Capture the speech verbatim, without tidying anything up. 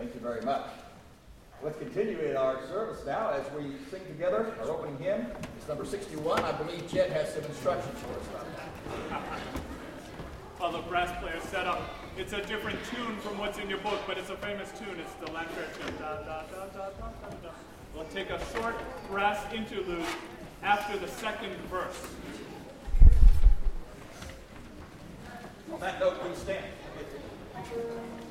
Thank you very much. Let's continue in our service now as we sing together our opening hymn. It's number sixty-one. I believe Jed has some instructions for us about that. While the brass player set up, it's a different tune from what's in your book, but it's a famous tune. It's the Lanfear tune. Da, da, da, da, da, da, da. We'll take a short brass interlude after the second verse. On that note, please stand.